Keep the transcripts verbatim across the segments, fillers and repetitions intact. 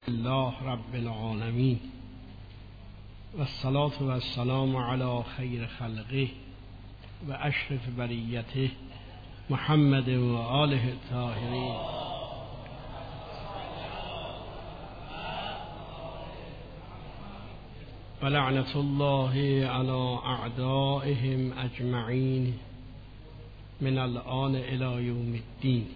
الله رب العالمین و الصلاة و السلام علی خیر خلقه و اشرف بریته محمد و آله الطاهرین. و لعنت الله علی اعدائهم اجمعین من الآن الی یوم الدین.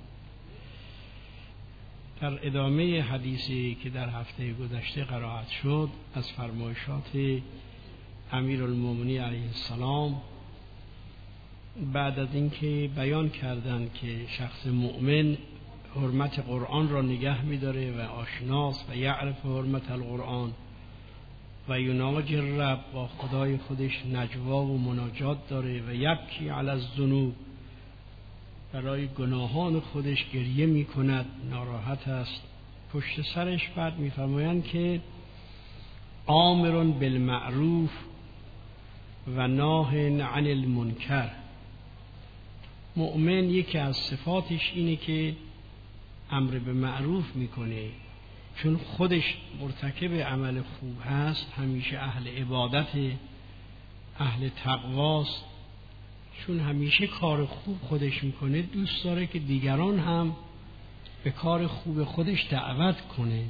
در ادامه حدیثی که در هفته گذشته قرائت شد از فرمایشات امیرالمومنین علیه السلام، بعد از اینکه بیان کردند که شخص مؤمن حرمت قرآن را نگه می‌داره و آشناست و یعرف حرمت القرآن و یناجی الرب، با خدای خودش نجوا و مناجات داره و یبکی علی الذنوب، برای گناهان خودش گریه می کند، ناراحت است. پشت سرش بعد می فرمایند که آمر بالمعروف و ناه عن المنکر. مؤمن یکی از صفاتش اینه که امر به معروف میکنه، چون خودش مرتکب عمل خوب هست، همیشه اهل عبادت، اهل تقواست، چون همیشه کار خوب خودش میکنه، دوست داره که دیگران هم به کار خوب خودش دعوت کنه،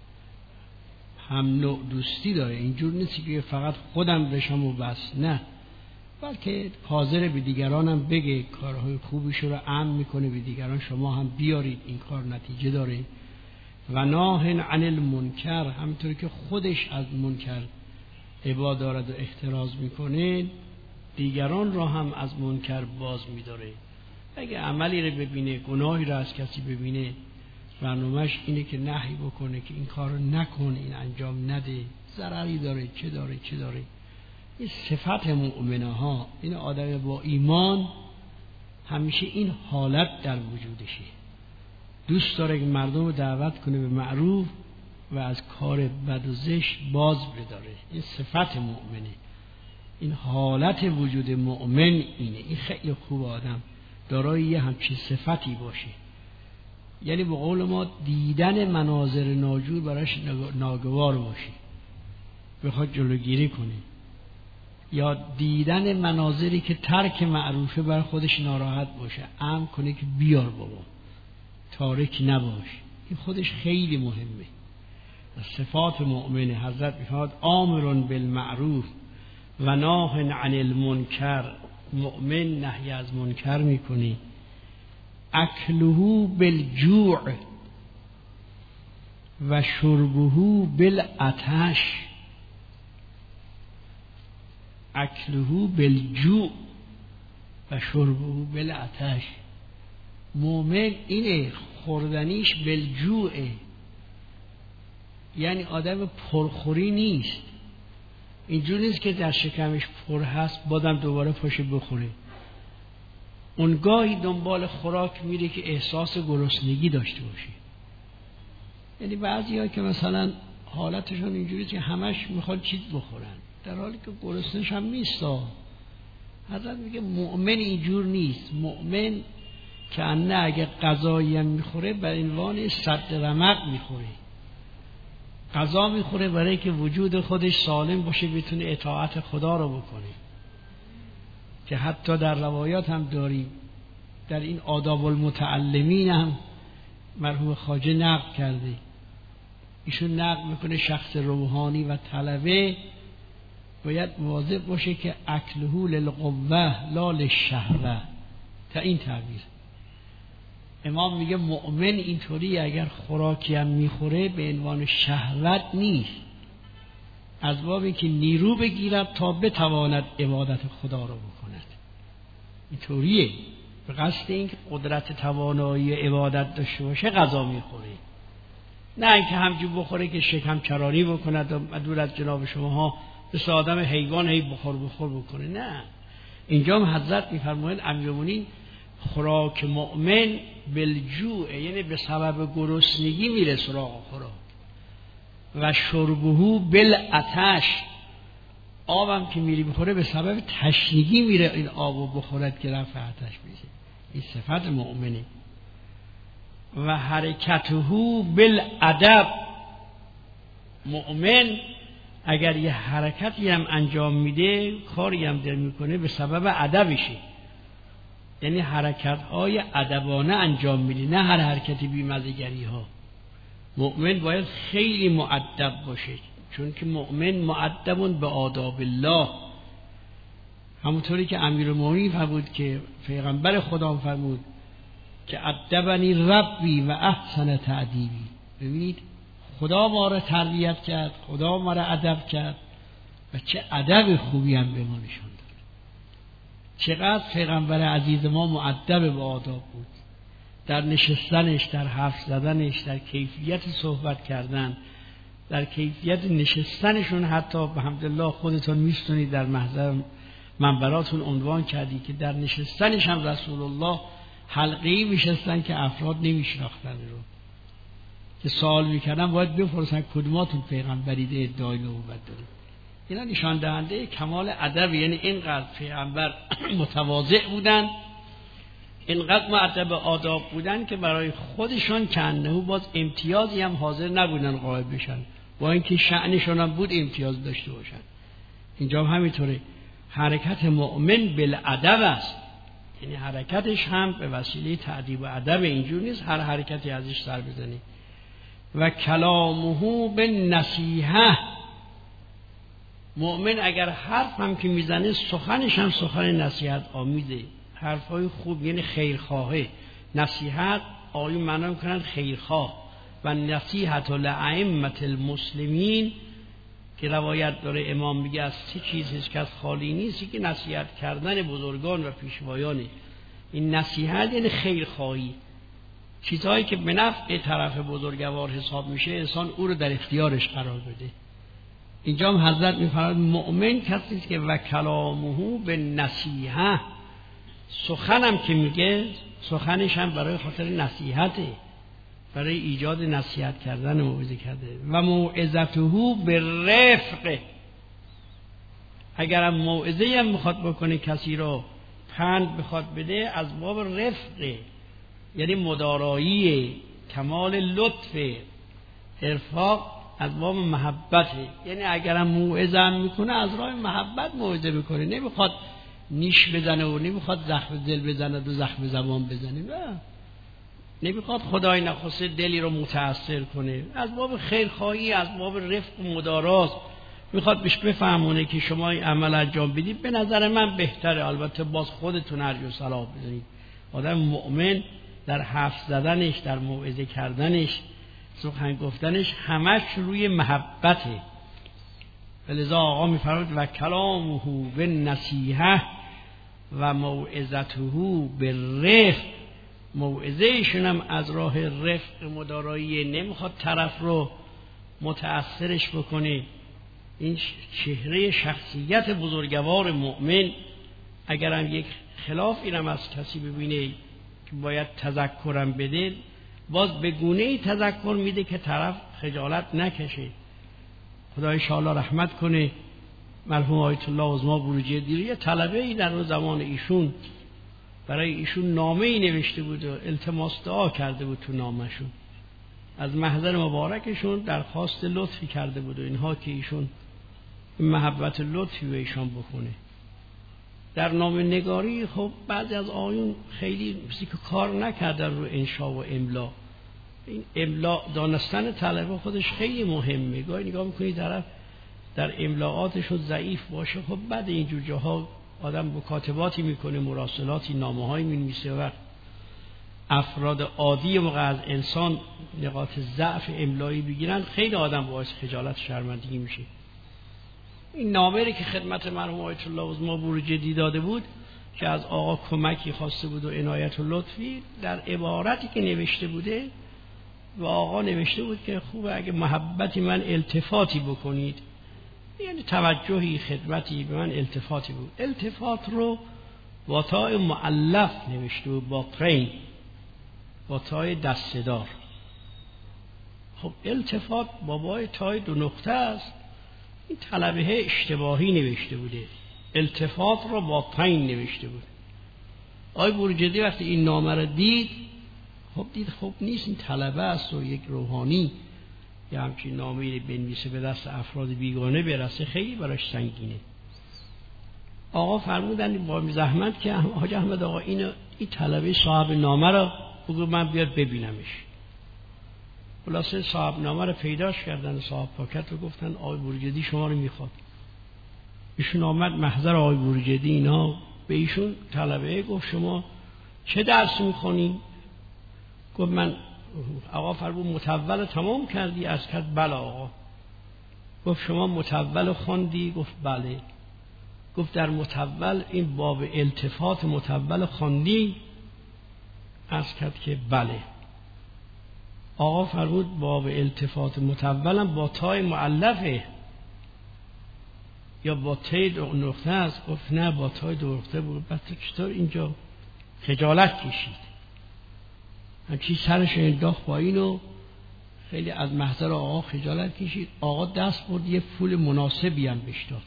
هم نوع دوستی داره. اینجور نیست که فقط خودم بشم و بس، نه، بلکه حاضر به دیگران هم بگه، کارهای خوبش رو امر میکنه به دیگران، شما هم بیارید این کار نتیجه داره. و ناه عن المنکر، همینطور که خودش از منکر ابا دارد و احتراز میکنه، دیگران را هم از منکر باز می‌داره. اگه عملی رو ببینه، گناهی رو از کسی ببینه، برنامه‌اش اینه که نهی بکنه که این کار رو نکن، این انجام نده، ضرری داره، چه داره چه داره. این صفت مؤمنه ها، این آدم با ایمان همیشه این حالت در وجودشه، دوست داره که مردم رو دعوت کنه به معروف و از کار بد و زشت باز بداره. این صفت مؤمنه، این حالت وجود مؤمن اینه. این خیلی خوب آدم دارای یه همچین صفتی باشه، یعنی به قول ما دیدن مناظر ناجور براش ناگوار باشه، بخواد جلوگیری کنه، یا دیدن مناظری که ترک معروفه بر خودش ناراحت باشه، امر کنه که بیار بابا، تارک نباش. این خودش خیلی مهمه. صفات مؤمنه. حضرت میفرماد آمر بالمعروف و ناه عن المنکر. مؤمن نهی از منکر میکنی. اکله بالجوع و شربه بالعطش. اکله بالجوع و شربه بالعطش. مؤمن اینه، خوردنیش بالجوعه، یعنی آدم پرخوری نیست. اینجور نیست که در شکمش پر هست بادم دوباره پاشه بخوره. اونگاهی دنبال خوراک میره که احساس گرسنگی داشته باشه. یعنی بعضی ها که مثلا حالتشون اینجوری که همش میخواد چیز بخورن، در حالی که گرسنش هم نیست. حضرت میگه مؤمن اینجور نیست. مؤمن که نه اگه غذایی هم میخوره بر عنوان سد رمق میخوره، غذا میخوره برای که وجود خودش سالم باشه، بتونه اطاعت خدا رو بکنه. که حتی در روایات هم داریم، در این آداب المتعلمین هم مرحوم خواجه نقل کرده، ایشون نقل میکنه شخص روحانی و طلبه باید مواظب باشه که اکله للقوه لا للشهوه. تا این تعبیر امام میگه مؤمن اینطوری، اگر خوراکی هم میخوره به عنوان شهوت نیست، از بابی که نیرو بگیرد تا بتواند عبادت خدا رو بکند. اینطوریه، به قصد اینکه قدرت توانایی عبادت داشته باشه غذا میخوره، نه اینکه همجور بخوره که شکم چرانی بکند و دور از جناب شما ها مثل آدم حیوان هی بخور بخور بکنه. نه، اینجا هم حضرت میفرمایند امیرالمومنین خوراک مؤمن بالجوع، یعنی به سبب گرسنگی میره سراغ خوراک. و شربه بالعطش، آبم که میری بخوره به سبب تشنگی میره این آبو بخورد که رفع عطش میشه. این صفت مؤمنه. و حرکته بالادب، مؤمن اگر یه حرکتی هم انجام میده، کاری هم در میکنه، به سبب ادبشه، یعنی حرکت‌های ادبانه انجام میده، نه هر حرکتی بی‌مزه‌گری ها. مؤمن باید خیلی مؤدب باشه، چون که مؤمن مؤدب به آداب الله، همونطوری که امیرالمومنین فرمود که پیغمبر خدا فرمود که ادبنی ربی و احسن تأدیبی. ببینید خدا ما را تربیت کرد، خدا ما را ادب کرد و چه ادب خوبی هم به ما نشون داد. چقدر پیغمبر عزیز ما مؤدب به آداب بود، در نشستنش، در حرف زدنش، در کیفیت صحبت کردن، در کیفیت نشستنشون. حتی بحمدالله خودتون میستونید در محضر منبراتون عنوان کردی که در نشستنش هم رسول الله حلقه‌ای میشستن که افراد نمیشناختن رو، که سوال میکردن باید بپرسن کدوماتون پیغمبرید ادعای نبوت دارید. اینا نشان دهنده کمال ادب، یعنی اینقدر پیغمبر متواضع بودن، اینقدر مؤدب آداب بودن که برای خودشان کانه باز امتیازی هم حاضر نبودن قائل بشن، با اینکه شأنشون هم بود امتیاز داشته باشن. اینجا هم همینطوره، حرکت مؤمن بالادب است، یعنی حرکتش هم به وسیله تأدیب و ادب، اینجور نیست هر حرکتی ازش سر بزنی. و کلامه بالنصیحه، مؤمن اگر حرف هم که میزنه سخنش هم سخن نصیحت آمیزه، حرفای خوب، یعنی خیرخواهه. نصیحت آیون معنا میکنن خیرخواه. و نصیحت لائمه المسلمین که روایت داره امام میگه از سه چیز هیچ کس خالی نیست، که نصیحت کردن بزرگان و پیشوایانه. این نصیحت یعنی خیرخواهی، چیزهایی که به نفع طرف بزرگوار حساب میشه انسان او رو در اختیارش قرار بده. اینجا هم حضرت میفرماید مؤمن کسی است که و کلامه به نصیحه، سخنم که میگه سخنش هم برای خاطر نصیحته، برای ایجاد نصیحت کردن، موعظه کرده. و موعظته به رفق، اگرم موعظه هم میخواد بکنه کسی رو پند بخواد بده، از باب رفقه، یعنی مدارایی، کمال لطف، ارفاق، از باب محبته. یعنی اگرم موعظه هم میکنه از راه محبت موعظه میکنه، نمیخواد نیش بزنه و نمیخواد زخم دل بزنه و زخم زبان بزنه، نه، نمیخواد خدای نخواسته دلی رو متأثر کنه، از باب خیرخواهی، از باب رفق و مدارات میخواد بهش بفهمونه که شما این عمل انجام بدید به نظر من بهتره، البته باز خودتون ارجو صلاح بدونید. آدم مؤمن در حرف زدنش، در موعظه کردنش، سخن گفتنش همش روی محبته. ولذا آقا میفرماید و کلامه بالنصیحه و موعظته بالرفق، موعظه‌شون هم از راه رفق مدارایی، نمیخواد طرف رو متأثرش بکنه. این چهره شخصیت بزرگوار مؤمن. اگرم یک خلاف اینم از کسی ببینه که باید تذکرم بده، باز به گونه‌ای تذکر میده که طرف خجالت نکشه. خدا ان شاء الله رحمت کنه مرحوم آیت الله عظما بروجردی، یه طلبه ای در زمان ایشون برای ایشون نامه ای نوشته بود و التماس دعا کرده بود تو نامه‌شون، از محضر مبارکشون درخواست لطفی کرده بود و اینها که ایشون محبت لطفی به ایشان بکنه. در نامه نگاری خب بعضی از آیون خیلی مثل که کار نکردن رو انشا و املا. این املا دانستن طلبه خودش خیلی مهمه. گاهی نگاه میکنی طرف در املاعاتش ضعیف باشه، خب بعد اینجور جاها آدم مکاتباتی میکنه، مراسلاتی، نامه هایی مینویسه و افراد عادی موقع از انسان نقاط ضعف املایی بگیرن، خیلی آدم باعث خجالت شرمندگی میشه. این نامه‌ای که خدمت مرحوم آیت الله عظما بروجردی داده بود که از آقا کمکی خواسته بود و عنایت و لطفی، در عبارتی که نوشته بوده و آقا نوشته بود که خوبه اگه محبتی من التفاتی بکنید، یعنی توجهی، خدمتی به من التفاتی بود. التفات رو با تای مؤلف نوشته بود، با پرین، با تای دسته‌دار. خب التفات بابای تای دو نقطه است، این طلبه اشتباهی نوشته بوده، التفات رو با پرین نوشته بود. آقای بروجردی وقتی این نامه رو دید، خب دید خب نیست، این طلبه است و یک روحانی یا همچین نامه‌ای بنویسه به دست افراد بیگانه برسه خیلی براش سنگینه. آقا فرمودن با زحمت که حاج احمد آقا این این طلبه صاحب نامه رو بگو من بیاد ببینمش. خلاصه صاحب نامه رو پیداش کردن، صاحب پاکت رو گفتن آقای بورجدی شما رو میخواد. ایشون آمد محضر آقای بورجدی، اینا به ایشون طلبه گفت شما چه درس میخونی؟ گفت من. آقا فرمود متول تمام کردی؟ از کرد بله آقا. گفت شما متول خوندی؟ گفت بله. گفت در متول این باب التفات متول خوندی؟ از کرد که بله. آقا فرمود باب التفات متولم با تای مؤلفه یا با تای دو نقطه است؟ گفت نه با تای دو نقطه بود. بعد چطور اینجا خجالت کشید، همچی سرش انداخت پایین و خیلی از محضر آقا خجالت کشید. آقا دست برد یه پول مناسبی هم بهش داد،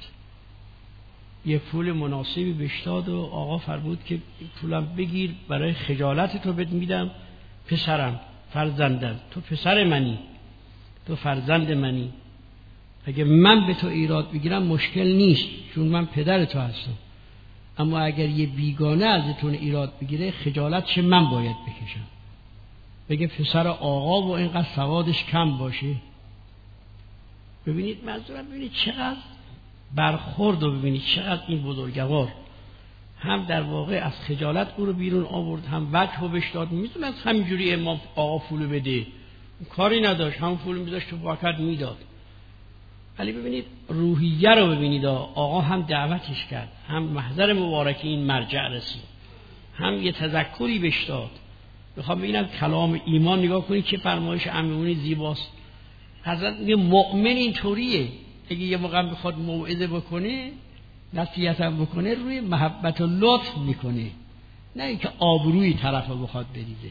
یه پول مناسبی بهش داد و آقا فرمود که پولم بگیر برای خجالت تو بهت میدم پسرم، فرزندم، تو پسر منی، تو فرزند منی، اگه من به تو ایراد بگیرم مشکل نیست چون من پدر تو هستم، اما اگر یه بیگانه ازتون ایراد بگیره خجالت چه من باید بکشم؟ بگه پسر آقا و اینقدر سوادش کم باشه. ببینید منظورم، ببینید چقدر برخورد و ببینید چقدر این بزرگوار هم در واقع از خجالت او رو بیرون آورد، هم وجه رو بهش داد. میتونه از همینجوری امام آقا پولو بده، کاری نداشت، هم پولو میذاشت تو پاکت میداد. ولی ببینید روحیه رو ببینید، آقا هم دعوتش کرد، هم محضر مبارک این مرجع رسید، هم یه تذکری بهش داد. میخوام ببینم کلام ایمان نگاه کنید چه فرمایش عمیمونی زیباست. حضرت میگه مؤمن اینطوریه، اگه یه موقع بخواد موعظه بکنه نصیحت هم بکنه روی محبت و لطف میکنه، نه اینکه آبروی طرف رو بخواد بریزه.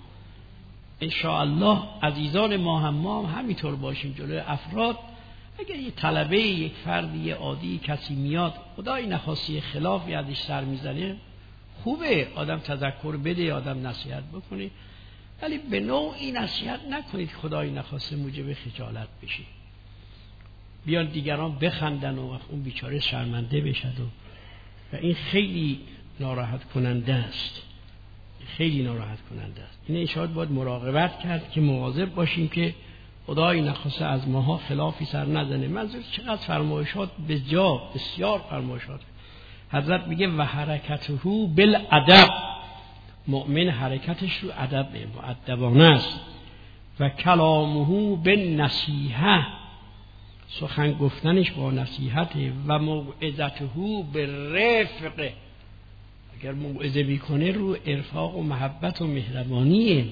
انشاءالله عزیزان ما هم ما هم همینطور باشیم جلوی افراد. اگر یه طلبه، یک فردی، یه عادی کسی میاد خدای نخواسته خلافی ازش سر میزنه، خوبه آدم تذکر بده، آدم نصیحت بکنه، ولی به نوعی نصیحت نکنید خدای نخواسته موجب خجالت بشه، بیان دیگران بخندن و اون بیچاره شرمنده بشد و, و این خیلی ناراحت کننده است، خیلی ناراحت کننده است. این اشاره باید مراقبت کرد که مواظب باشیم که خدای نخواسته از ماها خلافی سر نزنه. منظور چقدر فرمایشات به جا، بسیار فرمایشات. حضرت میگه و حرکته بالادب، مؤمن حرکتش رو ادب مؤدبانه است. و کلامه بالنصیحه، سخن گفتنش با نصیحت. و موعظته بالرفق، اگر موعظه میکنه رو ارفاق و محبت و مهربانیه.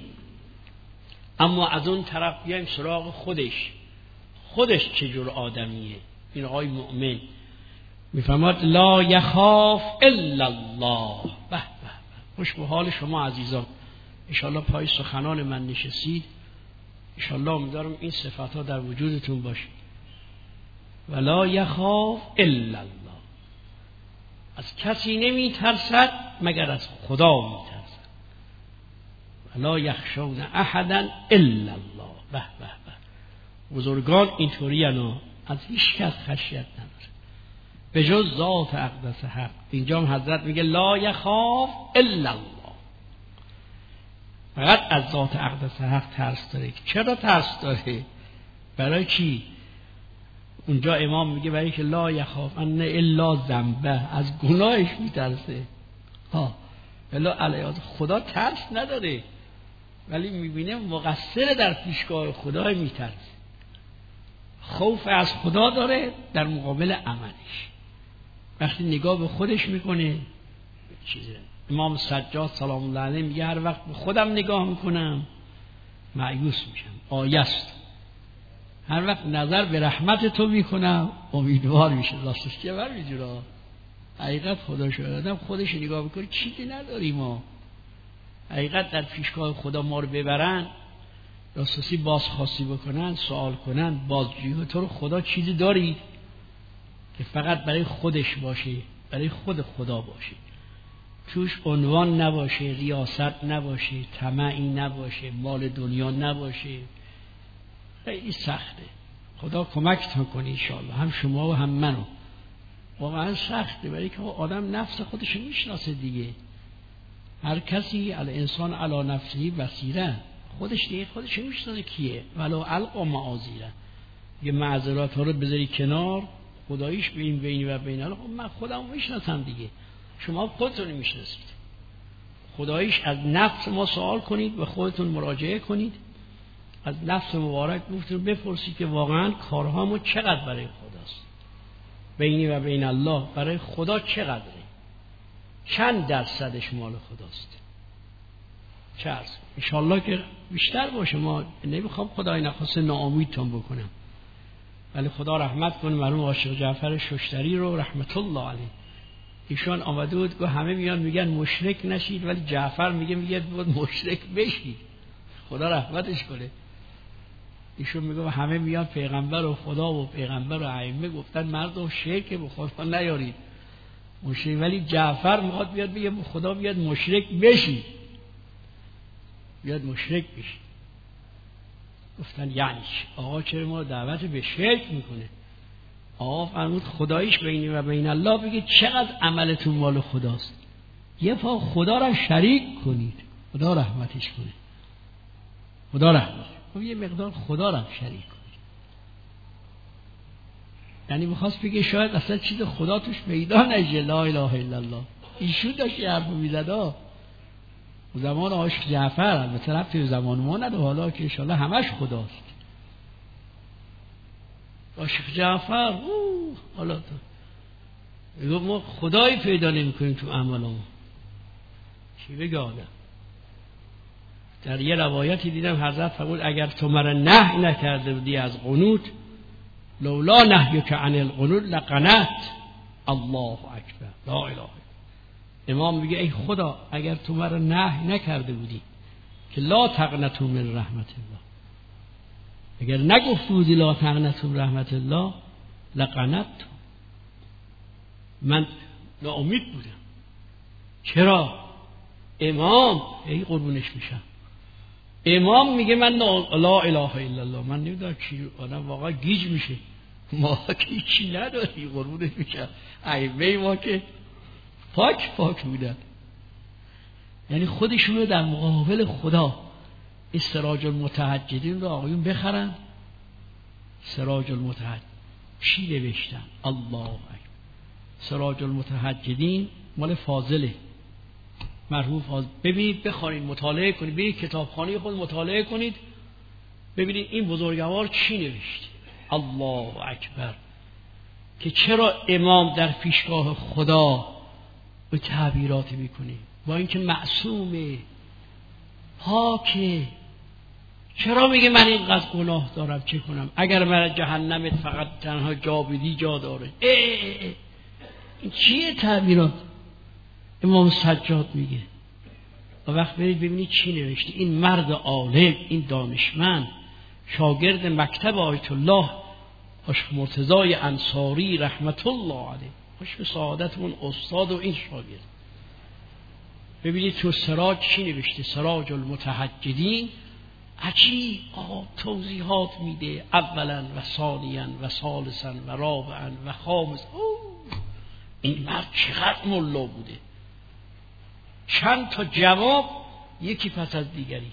اما از اون طرف بیایم سراغ خودش، خودش چجور آدمیه. این آقای مؤمن میفرماد لا یخاف الا الله. به به خوش به حال شما عزیزان، انشالله پای سخنان من نشستید، انشالله امیدوارم این صفات ها در وجودتون باشه. ولا یخاف الا الله، از کسی نمی ترسد مگر از خدا می ترسد. ولا یخشون احدا الا الله. به به به بزرگان اینطوری انا از هیچ کس خشیت نداره به جز ذات اقدس حق. اینجا هم حضرت میگه لا یخاف الا الله، فقط از ذات اقدس حق ترس داره. چرا ترس داره؟ برای چی؟ اونجا امام میگه برای که لا یخاف ان الا ذنبه، از گناهش میترسه. ها الا علیه خدا ترس نداره، ولی میبینه مقصر در پیشگاه خدا میترسه. خوف از خدا داره در مقابل عملش. وقتی نگاه به خودش میکنه چیزه. امام سجاد سلام الله علیه میگه هر وقت به خودم نگاه میکنم مایوس میشم، آیست. هر وقت نظر به رحمت تو میکنم امیدوار میشه. راستش که بر میجورا حقیقت خدا شده آدم خودش نگاه بکنه چیزی نداریم ما. حقیقت در پیشگاه خدا ما رو ببرن، راستسی بازخواستی بکنن، سوال کنن، بازجویی تو رو خدا چیزی داری که فقط برای خودش باشه، برای خود خدا باشه، توش عنوان نباشه، ریاست نباشه، طمعی نباشه، مال دنیا نباشه. خیلی سخته. خدا کمکتون کنه ان شاءالله، هم شما و هم منو. واقعا سخته، برای که آدم نفس خودش میشناسه دیگه. هر کسی الانسان علی نفسه بصیره، خودش دیگه خودش میشناسه کیه. ولو القا معاذیره، یه معذرات ها رو بذاری کنار، خداییش بین بینی و بین الله. من خودم میشناسم دیگه، شما خودتون میشناسید. خداییش از نفس ما سوال کنید، به خودتون مراجعه کنید، از نفس مبارک گفتون بپرسید که واقعا کارهامو چقدر برای خداست، بینی و بین الله برای خدا چقدره، چند درصدش مال خداست. چه عرض انشالله که بیشتر باشه. ما نمیخوام خدای نخواسته ناامیدتون بکنم، ولی خدا رحمت کنه مرحوم عاشق جعفر ششتری رو رحمت الله علیه. ایشان آمده بود که همه میان میگن مشرک نشید، ولی جعفر میگه میگه بود مشرک بشید. خدا رحمتش کنه. ایشون میگه همه میان پیغمبر و خدا و پیغمبر و ائمه گفتن مردم شرک به خدا نیارید مشرک، ولی جعفر میخواد بیاد بگه خدا بیاد مشرک بشید، بیاد مشرک بشید. گفتن یعنی آقا چرا ما دعوت به شرک میکنه؟ آقا فرمود خداییش بینی و بین الله بگه چقدر عملتون مال خداست، یه پا خدا را شریک کنید، خدا رحمتش کنه. خدا رحمت خب یه مقدار خدا را شریک کنید. یعنی میخواست بگه شاید اصلا چیز خدا توش پیدا نشه. لا اله الا الله. ایشون داشت یه حرف میزد زمان عاشق جعفر، البته رفتی زمان ما نداره، حالا که انشالله همش خداست. عاشق جعفر اوه حالا تو ما خدایی پیدا نمی کنیم تو اعمالمون. چی بگه آدم؟ در یه روایتی دیدم حضرت فرمود اگر تو مرا نهی نکرده بودی از قنوت، لولا نهیک عن القنوت لقنت. الله اکبر. لا اله. امام میگه ای خدا اگر تو مرا نهی نکرده بودی که لا تقنطوا من رحمت الله، اگر نگفته بودی لا تقنطوا من رحمت الله لقنطت، من ناامید بودم. چرا؟ امام ای قربونش میشم، امام میگه من لا اله الا الله. من نمیدونم کی آدم واقعا گیج میشه. ما که چی نداری قربونش میشم، ائمه ما که پاک پاک بودن. یعنی خودشون رو در مقابل خدا. سراج المتهجدین رو آقایون بخرن. سراج المتهجدین چی نوشتن؟ الله اکبر. سراج المتهجدین مال فاضله، مرحوم فاضل. ببینید بخونید، مطالعه کنید، برید کتابخانه خود مطالعه کنید، ببینید این بزرگوار چی نوشته. الله اکبر. که چرا امام در پیشگاه خدا به تعبیرات میکنه، با اینکه معصومه پاکه، چرا میگه من اینقدر گناه دارم چه کنم؟ اگر من جهنمت فقط تنها جا بدی جا داره. اه اه اه. این چیه تعبیرات؟ امام سجاد میگه. و وقت برید ببینید چی نوشته. این مرد عالم، این دانشمند، شاگرد مکتب آیت الله عاشق مرتضی انصاری رحمت الله علیه، خوش به سعادتمون استاد و این شاگرد. ببینید تو سراج چی نوشته. سراج المتهجدین. عجیب آقا توضیحات میده، اولا و ثانیا و ثالثا و رابعا و خامسا. این مرد چقدر ملا بوده، چند تا جواب یکی پس از دیگری.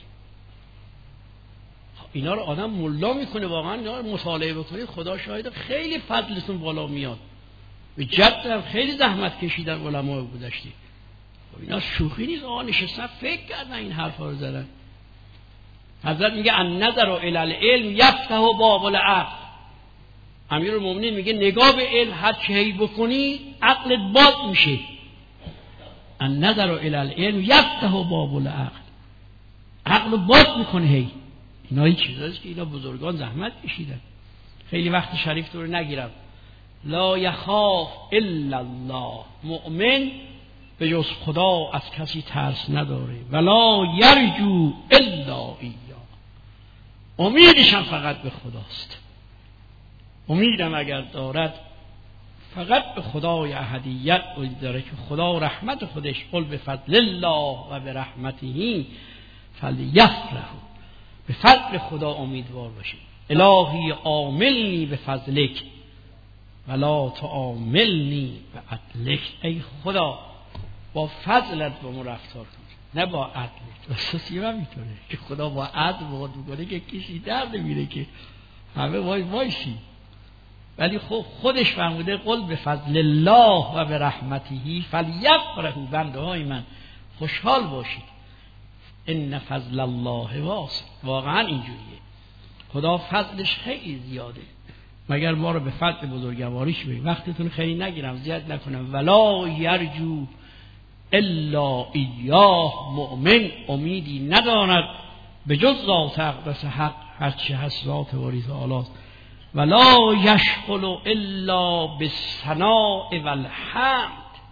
اینا رو آدم ملا میکنه واقعا. اینا رو مطالعه بکنید خدا شاهد خیلی فضلتون بالا میاد. به جد خیلی زحمت کشیدن علماء گذشته. اینا شوخی نیست. آقا نشستن فکر کردن این حرفا رو زدن. حضرت میگه ان نظر الی العلم یفتح باب العقل. امیرالمومنین میگه نگاه به علم هر چی بکنی عقلت باز میشه. ان نظر الی العلم یفتح باب العقل. عقل باز میکنه. هی اینا این چیزاست که اینا بزرگان زحمت کشیدن. خیلی وقت شریف تو رو نگیرم. لا یخاف الا الله. مؤمن به جز خدا از کسی ترس نداره. ولا یرجو الا ایاه. امیدشم فقط به خداست. امیدم اگر دارد فقط به خدای احدیت امید داره که خدا رحمت خودش قل به فضل الله و به رحمته فلیفرحوا. به فضل خدا امیدوار باشید. الهی عاملنی به فضلک ولا تعاملنی به عدلک. ای خدا با فضلت با ما رفتار کن نه با عدلت. اساسی هم میتونه که خدا با عدل با میکنه که کسی درد میره که همه وای وایسی، ولی خب خودش فرموده قل به فضل الله و به رحمته فلیفرحوا. بنده های من خوشحال باشید، ان فضل الله واسع. واقعا اینجوریه، خدا فضلش خیلی زیاده، مگر ما رو به فضل بزرگواریش ببینید. وقتتون خیلی نگیرم، زیاد نکنم. ولا یرجو الا ایاه. مؤمن امیدی نداند به جز ذات اقدس حق، هرچه هست ذات واریز آلاست. ولا یشغل الا بالثناء والحمد.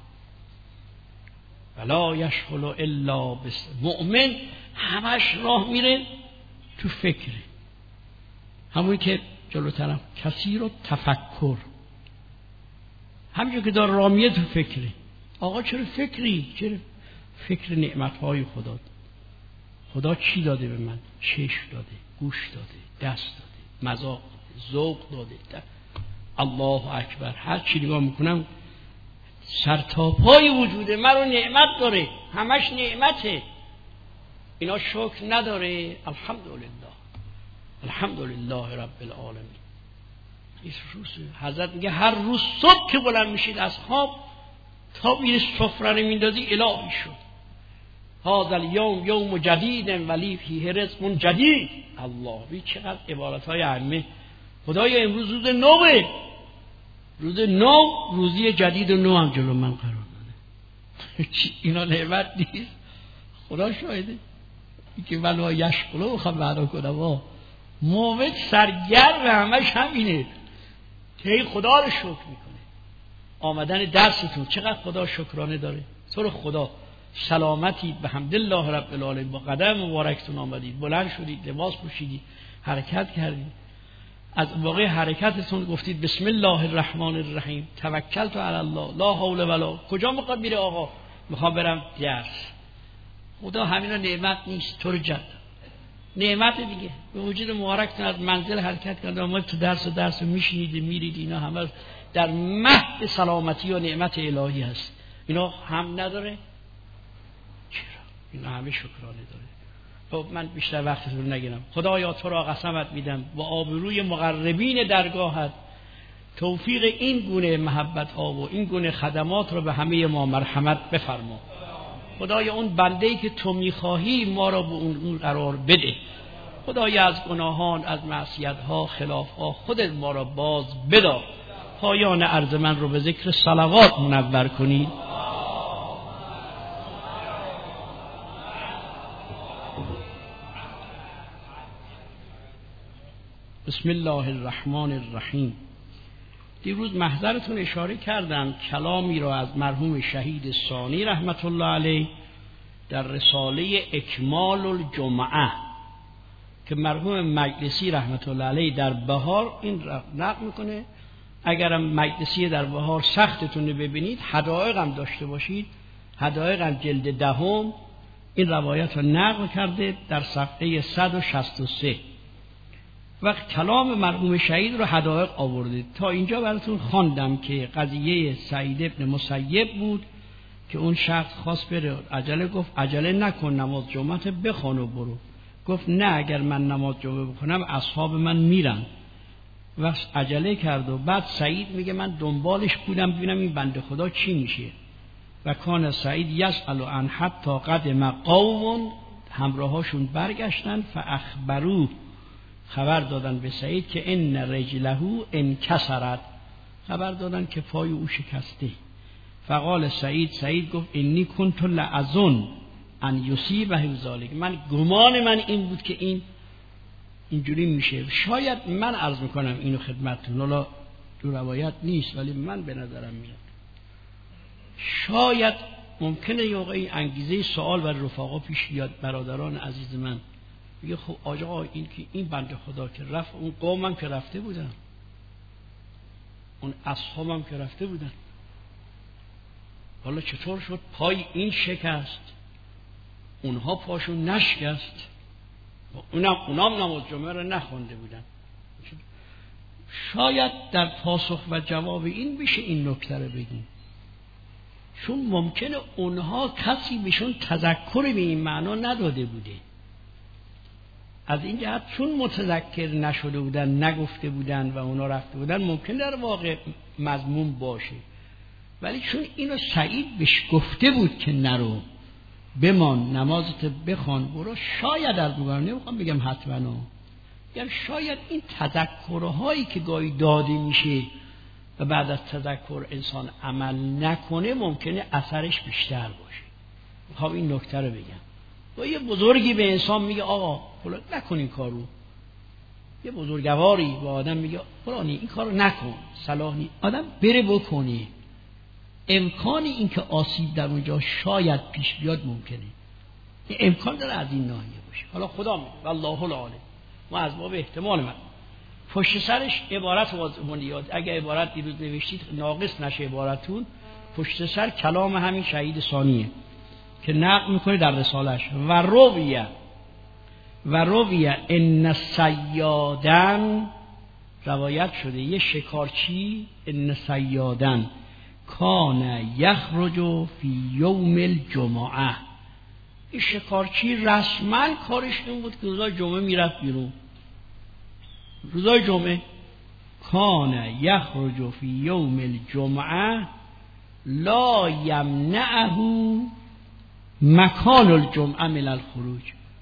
ولا یشغل الا بس. مؤمن همش راه میره تو فکره، همون که جلوترم کسی رو تفکر، همونجور که داره راه میره تو فکره. آقا چرا فکری؟ چرا فکر نعمتهای خدا؟ خدا چی داده به من؟ چشم داده، گوش داده، دست داده، مذاق داده، ذوق داده. الله اکبر. هر چی نگاه میکنم سرتاپای وجود من رو نعمت داره، همش نعمته. اینا شکر نداره. الحمدلله الحمدلله رب العالمین. حضرت میگه هر روز صبح که بلند میشید از خواب تا میره سفره رو میندازی الهی شد. هذا اليوم یوم جدید ولی فیه رزق جدید. الله بی چقدر عبارت های عامه. خدایا امروز روز نوه، روز نو، روزی جدید و نو هم جلو من قرار داده. اینا نعمت نیست؟ خدا شاهده. این که ولا یشغلوا بخوام معنا کنم، مومن سرگرم همش همینه که این خدا رو شکر میکنه. آمدن درستون چقدر خدا شکرانه داره. تو رو خدا سلامتی به حمدالله رب العالمین، با قدم مبارکتون آمدید، بلند شدید، لباس پوشیدید، حرکت کردید. از واقع حرکتتون گفتید بسم الله الرحمن الرحیم توکلت علی الله لا حول ولا. کجا میخواد میره آقا؟ میخوام برم درس. خدا همینا نعمت نیست؟ تو رو جد نعمت دیگه. به وجود مبارکتون از منزل حرکت کردید، ما تو درس و درس و میشنید میرید، اینا همه در مهد سلامتی و نعمت الهی هست. اینا هم نداره؟ چرا؟ اینا همه شکرانه داره. خب من بیشتر وقتتون نگیرم. خدایا تو را قسمت میدم با آبروی مقربین درگاهت توفیق این گونه محبت ها و این گونه خدمات رو به همه ما مرحمت بفرما. خدایا اون بنده‌ای که تو میخواهی ما را به اون قرار بده. خدایا از گناهان، از معصیت‌ها، خلاف‌ها خودت ما را باز بدار. پایان عرض من رو به ذکر صلوات منور کنید. بسم الله الرحمن الرحیم. دیروز محضرتون اشاره کردم کلامی را از مرحوم شهید ثانی رحمت الله علیه در رساله اکمال الجمعه که مرحوم مجلسی رحمت الله علیه در بهار این نقل میکنه. اگرم مجلسی در بهار سختتون رو ببینید، حدائق هم داشته باشید، حدائق هم جلد دهم این روایت رو نقل کرده در صفحه صد و شصت و سه. وقت کلام مرحوم شهید رو حدائق آورده. تا اینجا براتون خواندم که قضیه سعید ابن مسیب بود که اون شخص خواست بره عجله، گفت عجله نکن نماز جمعه بخوان و برو. گفت نه اگر من نماز جمعه بخونم اصحاب من میرن. وقت عجله کرد و بعد سعید میگه من دنبالش بودم ببینم این بنده خدا چی میشه. و کان سعید یسأل عن حتی قدم قوم، همراهاشون برگشتن فاخبروه، خبر دادن به سعید که ان رجله انکسرت، خبر دادن که پای او شکسته. فقال سعید، سعید گفت انی کنت لأظن ان یصیبه ذلک، من گمان من این بود که این اینجوری میشه. شاید من عرض میکنم اینو خدمتتون، حالا تو روایت نیست ولی من به نظرم میاد شاید ممکنه یه وقتی انگیزه سوال بر رفقا پیش بیاد. برادران عزیز من میگه خب آقا این که این بنده خدا که رفت، اون قومم که رفته بودن، اون اصحابم که رفته بودن، حالا چطور شد پای این شکست اونها پاشون نشکست؟ اونم اونام نماز جمعه رو نخونده بودن. شاید در پاسخ و جواب این بشه این نکته رو بگیم، چون ممکنه اونها کسی بهشون تذکر به این معنا نداده بوده، از این جهت چون متذکر نشده بودن، نگفته بودن و اونا رفته بودن، ممکن در واقع مضمون باشه، ولی چون اینو سعید بهش گفته بود که نرو بمان نمازت بخوان برو، شاید از بگم نمیخوام بگم حتما، یعنی شاید این تذکرهایی که گاهی داده میشه و بعد از تذکر انسان عمل نکنه ممکنه اثرش بیشتر باشه. میخوام این نکته رو بگم. و یه بزرگی به انسان میگه آقا فلان نکن این کارو، یه بزرگواری به آدم میگه فلانی این کارو نکن، صلاح نیست، آدم بره بکنه، امکانی این که آسیب در اونجا شاید پیش بیاد ممکنه، این امکان داره از این ناحیه باشه. حالا خدا میگه والله العالم، ما از باب احتمال من پشت سرش عبارت واضحون یاد، اگه عبارت دیروز نوشتید ناقص نشه عبارتون، پشت سر کلام همین شهید ثانیه که نقل میکنه در رسالش. و رویه و رویه ان سیادن، روایت شده یه شکارچی ان سیادن کان یخرج فی یوم الجمعه، این شکارچی رسما کارش این بود که روزای جمعه میرفت بیرون، روزای جمعه کان یخرج فی یوم الجمعه لا یمنعه مکان الجمعه من الخروج،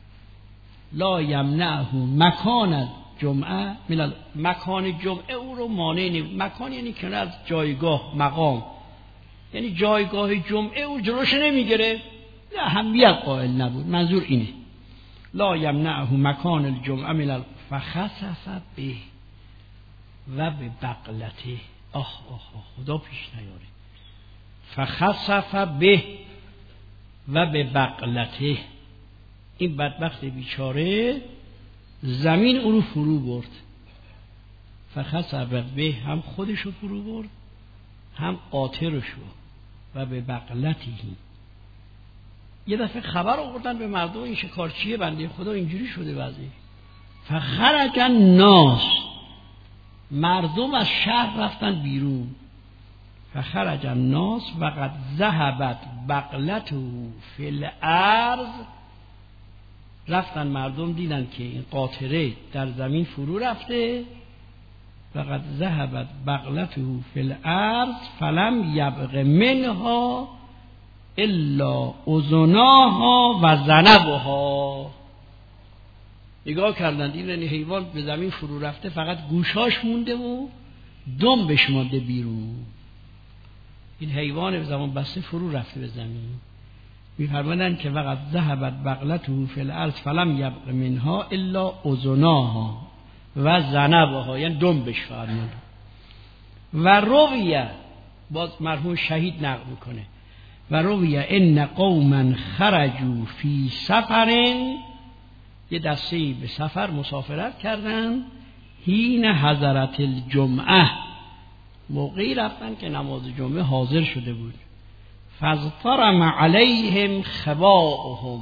لا یمنعه مکان الجمعه من ال... مکان جمعه او رو مانع نمی، مکان یعنی کنار از جایگاه، مقام، یعنی جایگاه جمعه او جلوش نمیگیره، نه اهمیت قائل نبود، منظور اینه لا یمنعه مکان الجمعه من ال... فخسف به و به بقلته، آه آه آه خدا پیش نیاره، فخسف به و به بقلته، این بدبخت بیچاره زمین او رو فرو برد، فخسف به هم خودشو فرو برد هم قاطرشو و به بقلته. یه دفعه خبر آوردن به مردم این شکارچیه بنده خدا اینجوری شده وضعی، فخرج الناس، مردم از شهر رفتن بیرون، فخرج الناس و قد ذهبت بقلته فی الارض، رفتن مردم دیدن که این قاطره در زمین فرو رفته، و قد ذهبت بقلته فی الارض فلم یبق منها الا اذناها و ذنبها، نگاه کردن دیدن حیوان به زمین فرو رفته، فقط گوشاش مونده و دمبش مانده بیرون، این حیوان به زمان بسته فرو رفته به زمین. می‌فرمایند که وقت ذهبت بقلته فی الارض فلم یبق منها الا اذناها و ذنبها، یعنی دمبش فرمود. و رویه، باز مرحوم شهید نقل میکنه، و رویه ان قوما خرجوا فی سفر، یه دسته به سفر مسافرت کردن، حین حضرت الجمعه، موقعی رفتن که نماز جمعه حاضر شده بود، فاضطرم علیهم خباؤهم،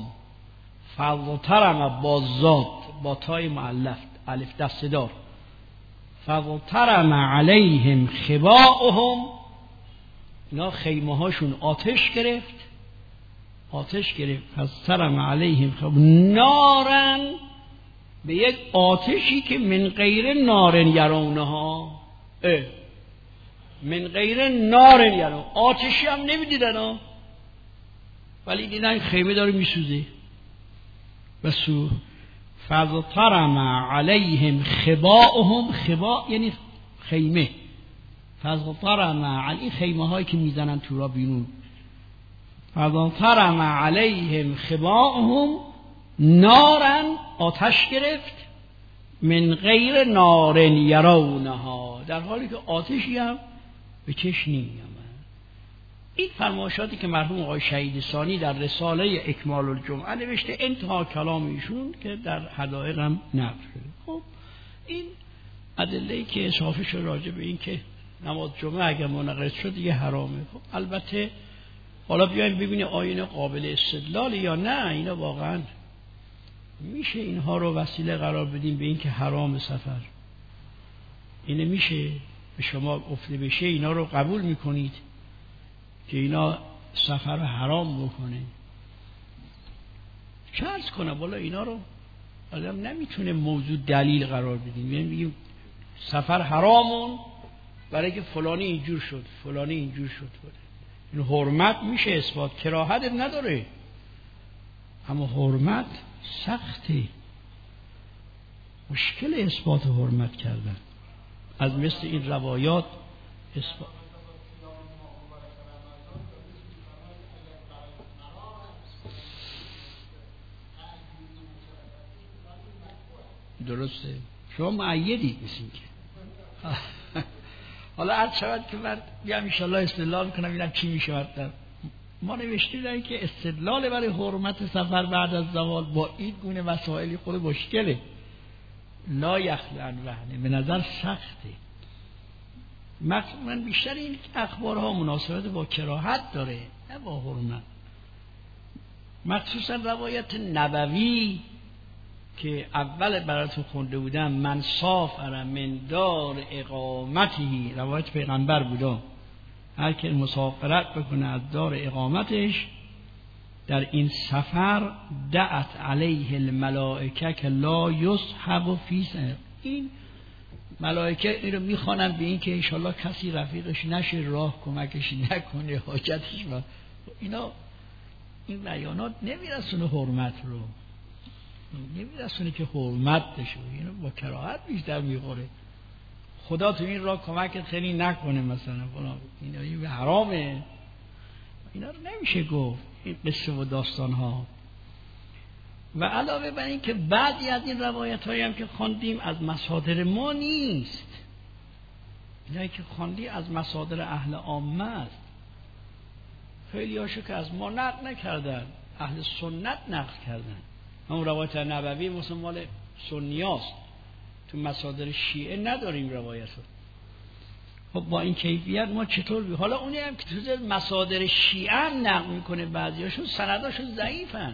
فاضطرم با ذات با تای مؤلف الف دسته دار، فاضطرم علیهم خباؤهم، اینا خیمه هاشون آتش گرفت، آتش گرفت، فاضطرم علیهم خب نارن، به یک آتشی که من غیر نارن یرونها، من غیر نارن یرون، آتشی هم نمیدیدن ها، ولی دیدن خیمه داره میسوزه. بسو فاضطرم علیهم خباؤهم، خبا یعنی خیمه، فاضطرم علی خیمه هایی که میزنن تو را بیرون، فاضطرم علیهم خباؤهم نارن، آتش گرفت، من غیر نارن یرونها، در حالی که آتشی هم به چشم نمی‌آمد. این فرمایشاتی که مرحوم آقای شهید ثانی در رساله اکمال الجمعه نوشته، انتها کلام ایشون که در حدائق هم نقل شده. خب این ادله‌ای که اضافه شده راجع به این که نماز جمعه اگر منعقد شد دیگه حرامه. خب البته حالا بیایم ببینیم آیین قابل استدلال یا نه، اینا واقعا میشه اینها رو وسیله قرار بدیم به این که حرام سفر. اینه میشه به شما گفته بشه اینا رو قبول میکنید که اینا سفر رو حرام بکنه؟ چه عرض کنم والا اینا رو آدم نمیتونه موضوع دلیل قرار بدیم، یعنی بگیم سفر حرامون برای که فلانی اینجور شد فلانی اینجور شد. این حرمت میشه اثبات، کراهت نداره، اما حرمت سخته، مشکل اثبات حرمت کردن از مثل این روایات اثبات. درسته، شما معیدید مثل که حالا عرض شود که من بیام انشاءالله استدلال میکنم ببینم چی میشه. بعد ما نوشته داریم که استدلال برای حرمت سفر بعد از زوال با این گونه مسائلی خود مشکله، لا یخلن وهنه، به نظر سخته. من بیشتر این اخبارها مناسبت با کراهت داره نه با حرمت، مخصوصا روایت نبوی که اول براتون خونده بودم، من سافر من دار اقامتی، روایت پیغمبر بودم، هر که مسافرت بکنه از دار اقامتش در این سفر دعت علیه الملائکه که لا یصحب فی سفر، این ملائکه این رو میخوانن به این که انشالله کسی رفیقش نشه، راه کمکش نکنه، حاجتش با اینا. این بیانات نمیرسونه حرمت رو، نمیرسونه که حرمت بشه، اینو با کراهت بیشتر میخوره. خدا تو این راه کمکت خیلی نکنه مثلا فلان، اینا این حرامه، اینا رو نمیشه گفت این قصه و داستان ها. و علاوه بر این که بعضی از این روایت هایی هم که خواندیم از مصادر ما نیست، اینایی که خواندی از مصادر اهل عامه است، خیلی هاشو که از ما نقل نکردن، اهل سنت نقل کردن. همون روایت نبوی مثل مال سنیاست، تو مصادر شیعه نداریم روایت رو. خب با این کیفیت ما چطور بی؟ حالا اونی هم که تو مصادر شیعه هم نقل میکنه بعضیاشون سنداشون ضعیفن،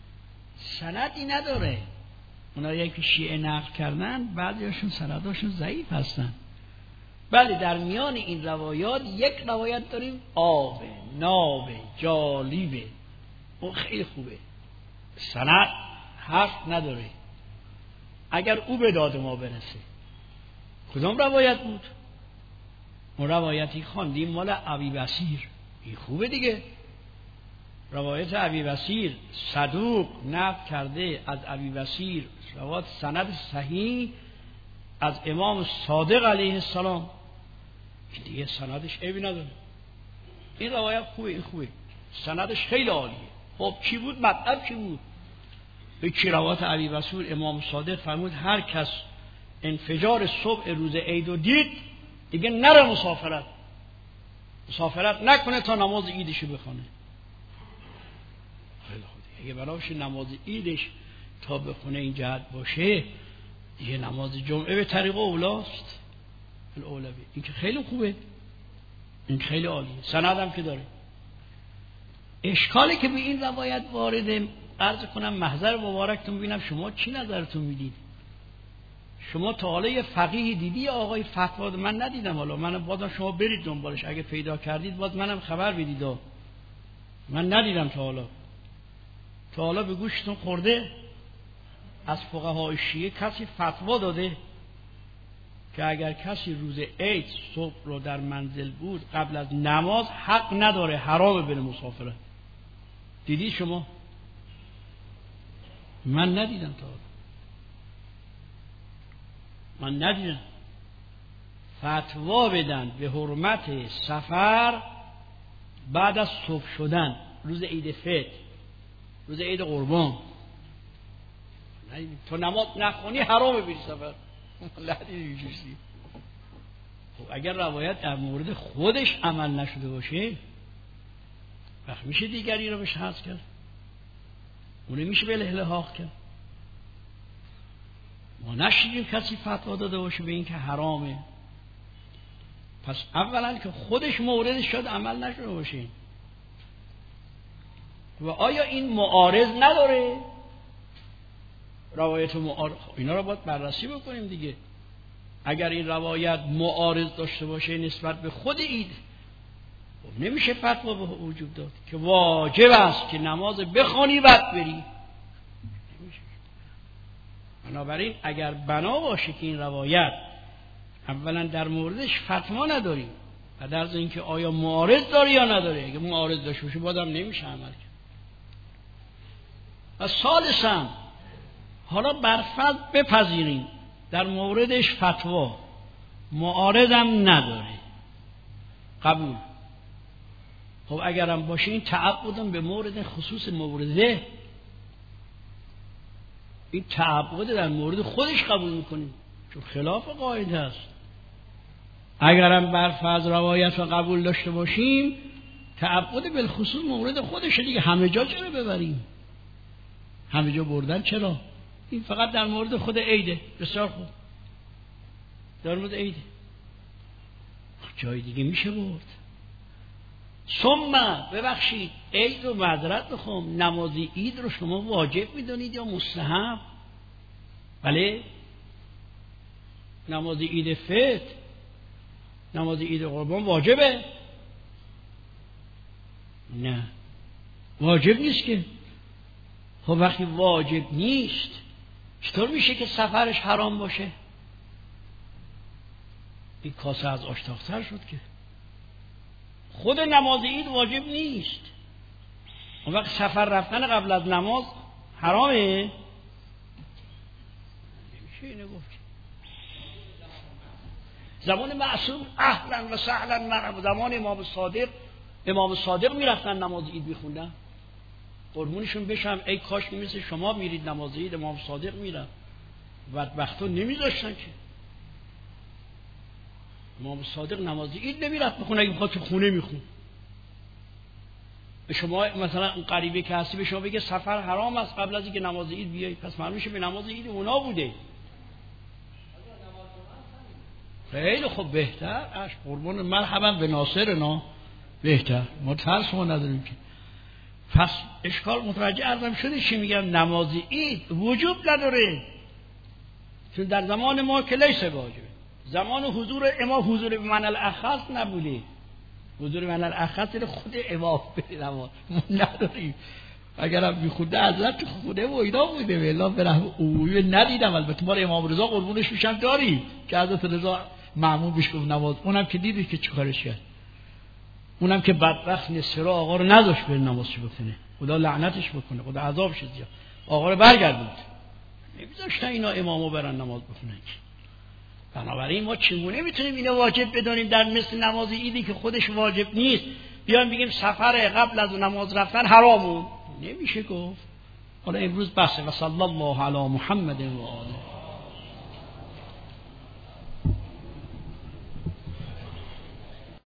سندی نداره. اونایی که شیعه نقل کردن بعضیاشون سنداشون ضعیف هستن. بله در میان این روایات یک روایت داریم آبه نابه جالیبه، اون خیلی خوبه، سند حرف نداره، اگر او به داد ما برسه. کدام روایت بود؟ اون روایتی خواندیم مال ابی بصیر، این خوبه دیگه. روایت ابی بصیر صدوق نقل کرده از ابی بصیر، روایت سند صحیح از امام صادق علیه السلام، این دیگه سندش عیبی نداره. این روایت خوبه، این خوبه، سندش خیلی عالیه. خب چی بود؟ مطلب چی بود؟ به چی روایت ابی بصیر امام صادق فرمود هر کس انفجار صبح روز عید و دید دیگه نره مسافرت، مسافرت نکنه تا نماز عیدشو بخونه. خیلی خوب، اگه براش نماز عیدش تا بخونه این جهت باشه، دیگه نماز جمعه به طریق اولاست، الاولوی. این که خیلی خوبه، این خیلی عالیه، سندم که داره. اشکالی که به این روایت وارده، عرض کنم محضر مبارکتون ببینم شما چی نظرتون میدید. شما تا حالا یه فقیه دیدی آقای فتوا؟ من ندیدم، حالا من بازم شما برید دنبالش، اگه پیدا کردید باز منم خبر بدید. من ندیدم تا حالا. تا حالا به گوشتون خورده از فقهای شیعه کسی فتوا داده که اگر کسی روز عید صبح رو در منزل بود قبل از نماز حق نداره، حرامه بره مسافره؟ دیدی شما؟ من ندیدم تا حالا، من ندیدم فتوا بدن به حرمت سفر بعد از صبح شدن روز عید فطر، روز عید قربان. تو نماز نخونی حرامه بری سفر. خب اگر روایت در مورد خودش عمل نشده باشه، وقت میشه دیگری رو بهش حذف کرد، اونه میشه به الحاق کرد. ما نشیدیم کسی فتوا داده باشه به این که حرامه. پس اولا که خودش موردش شد عمل نشده باشه. و آیا این معارض نداره؟ روایت معارض، اینا رو باید بررسی بکنیم دیگه. اگر این روایت معارض داشته باشه نسبت به خود عید، نمیشه فتوا به وجود داد که واجب است که نماز بخوانی بعد بری. نمیشه. بنابراین اگر بنا باشه که این روایت اولا در موردش فتوا نداریم و در ضمن اینکه آیا معارض داره یا نداره، اگه معارض داشته باشه بازم نمیشه عمل کرد. و ثالثاً حالا برفرض بپذیریم در موردش فتوا معارضم نداره، قبول. خب اگرم باشه این تعبدم به مورد خصوص مورده، این تعبد در مورد خودش قبول میکنیم چون خلاف قاعده است. اگرم برفرض روایت رو قبول داشته باشیم تعبد بالخصوص مورد خودش دیگه، همه جا چرا ببریم؟ همه جا بردن چرا؟ این فقط در مورد خود عیده. بسیار خوب، در مورد عیده، جای دیگه میشه برد. ثم ببخشید عید رو معذرت بخوام، نماز عید رو شما واجب میدونید یا مستحب؟ بله، نماز عید فطر، نماز عید قربان واجبه؟ نه، واجب نیست که. خب وقتی واجب نیست چطور میشه که سفرش حرام باشه؟ این کاسه از آش تاق‌تر شد که خود نماز عید واجب نیست، اون وقت سفر رفتن قبل از نماز حرامه؟ نمیشه اینو گفت. زمان معصوم اهلا و سهلا مرحبا، زمان امام صادق، امام صادق میرفتن نماز عید میخوندن، قربونشون بشم. ای کاش مثل شما میرید نماز عید، امام صادق میرن، بدبختو نمیذاشتن که. امام صادق نماز عید نمیرفت بخونه، اگه بخواد تو خونه میخون. به شما مثلا اون قریبه که هستی به شما بگه سفر حرام است قبل از اینکه نماز عید بیای، پس معلوم میشه به نماز عید اونا بوده. خیلی خوب، بهتر اش قربون مرحبا به ناصرنا، بهتر، ما ترس ما نداریم که. پس اشکال متوجه ارزم شده چی میگم؟ نماز عید وجوب نداره چون در زمان ما که لیسه واجبه. زمان حضور امام حضور به معنی الاخص نبوده، حضور به معنی الاخص خود امام به نماز نداریم. اگر هم میخونده حضرت تو خونه و اینا بوده و الا به رحم عمومی ندیدم. البته ما امام رضا قربونش میشم داریم که حضرت رضا معمول بهش گفت نماز، اونم که دیدید که چیکارش کرد، اونم که بدبخت نصرا آقا رو نداشت به نمازش بخونه، خدا لعنتش بکنه، خدا عذابش بده، آقا رو برگردوند، نمیذاشتن اینا امامو برن نماز بخونن. بنابراین ما چگونه میتونیم اینو واجب بدونیم در مثل نماز عیدی که خودش واجب نیست، بیان بگیم سفر قبل از نماز رفتن حرامون؟ نمیشه گفت. حالا امروز بحث و صلی الله علی محمد و آله.